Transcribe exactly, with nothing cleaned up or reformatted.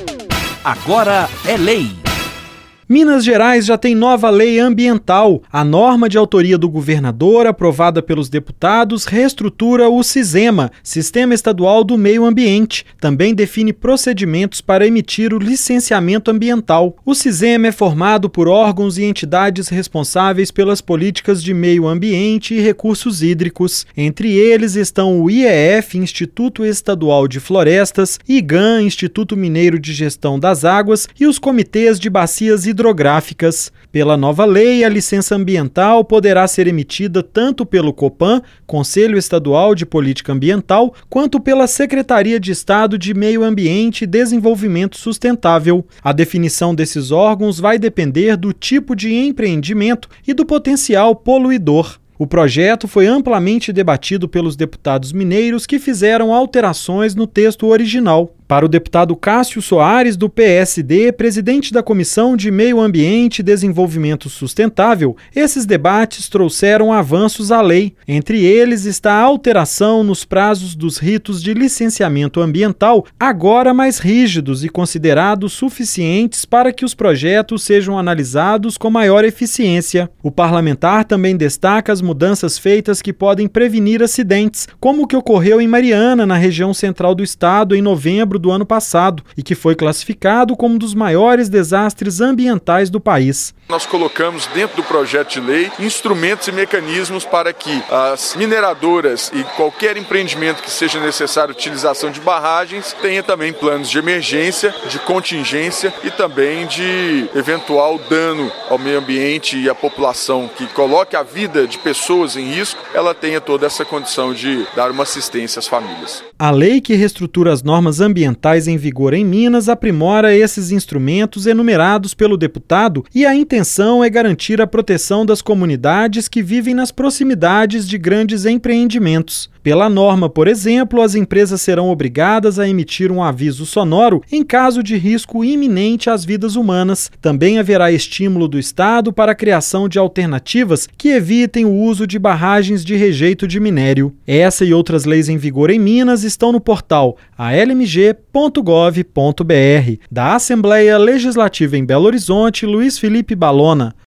Agora é lei. Minas Gerais já tem nova lei ambiental. A norma de autoria do governador, aprovada pelos deputados, reestrutura o SISEMA, Sistema Estadual do Meio Ambiente. Também define procedimentos para emitir o licenciamento ambiental. O SISEMA é formado por órgãos e entidades responsáveis pelas políticas de meio ambiente e recursos hídricos. Entre eles estão o I E F, Instituto Estadual de Florestas, IGAM, Instituto Mineiro de Gestão das Águas, e os comitês de bacias hidrográficas. hidrográficas. Pela nova lei, a licença ambiental poderá ser emitida tanto pelo COPAN, Conselho Estadual de Política Ambiental, quanto pela Secretaria de Estado de Meio Ambiente e Desenvolvimento Sustentável. A definição desses órgãos vai depender do tipo de empreendimento e do potencial poluidor. O projeto foi amplamente debatido pelos deputados mineiros, que fizeram alterações no texto original. Para o deputado Cássio Soares, do P S D, presidente da Comissão de Meio Ambiente e Desenvolvimento Sustentável, esses debates trouxeram avanços à lei. Entre eles está a alteração nos prazos dos ritos de licenciamento ambiental, agora mais rígidos e considerados suficientes para que os projetos sejam analisados com maior eficiência. O parlamentar também destaca as mudanças feitas que podem prevenir acidentes, como o que ocorreu em Mariana, na região central do estado, em novembro do ano passado, e que foi classificado como um dos maiores desastres ambientais do país. Nós colocamos dentro do projeto de lei instrumentos e mecanismos para que as mineradoras e qualquer empreendimento que seja necessário a utilização de barragens tenha também planos de emergência, de contingência e também de eventual dano ao meio ambiente e à população que coloque a vida de pessoas em risco, ela tenha toda essa condição de dar uma assistência às famílias. A lei que reestrutura as normas ambientais em vigor em Minas aprimora esses instrumentos enumerados pelo deputado, e a intenção é garantir a proteção das comunidades que vivem nas proximidades de grandes empreendimentos. Pela norma, por exemplo, as empresas serão obrigadas a emitir um aviso sonoro em caso de risco iminente às vidas humanas. Também haverá estímulo do Estado para a criação de alternativas que evitem o uso de barragens de rejeito de minério. Essa e outras leis em vigor em Minas estão no portal a l m g ponto gov ponto b r. Da Assembleia Legislativa em Belo Horizonte, Luiz Felipe Balona.